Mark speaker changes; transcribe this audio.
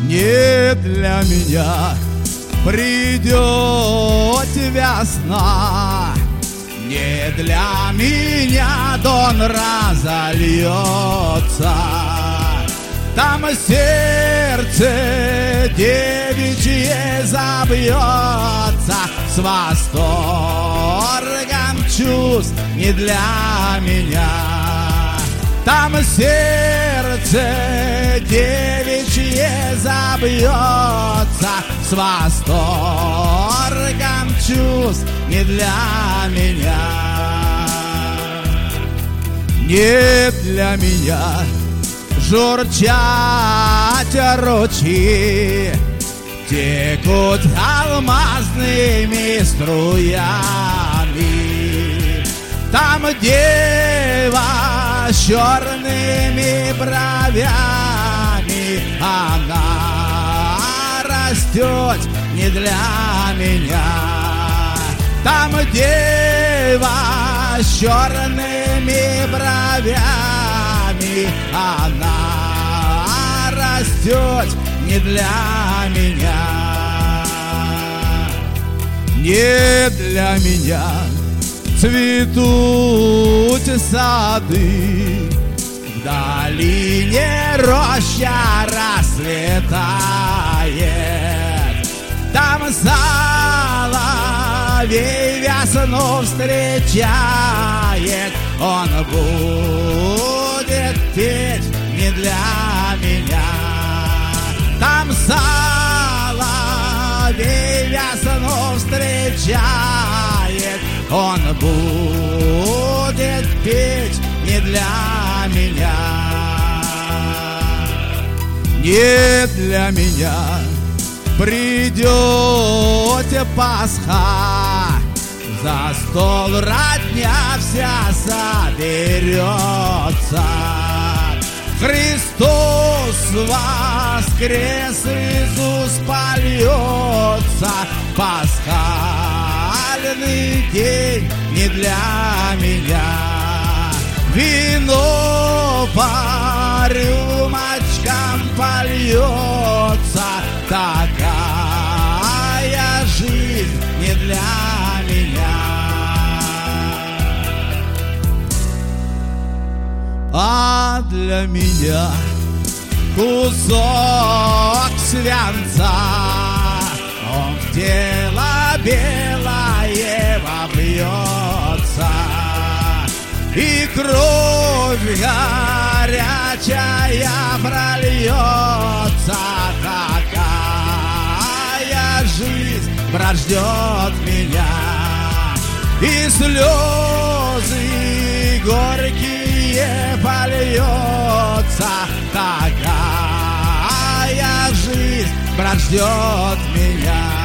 Speaker 1: Не для меня придет весна, не для меня Дон разольется. Там сердце девичье забьется с восторгом чувств не для меня. Там сердце девичье забьется с восторгом чувств не для меня. Не для меня журчать ручьи, текут алмазными струями. Там дева с черными бровями, она растет не для меня. Там дева с черными бровями, она растет не для меня. Не для меня цветут сады, в долине роща расцветает. Там соловей весну встречает, он будет петь не для меня. Там соловей весну встречает, он будет петь не для меня. Не для меня придет Пасха, за стол родня вся соберется. Христос воскрес, Иисус польется. Пасхальный день не для меня. Вино по рюмочкам польется. Такая жизнь не для меня. А для меня кусок свинца, он в тело белое вобьется, и кровь горячая прольется. Какая жизнь, брат, ждет меня, и слезы горькие польется. Такая жизнь, брат, ждет меня.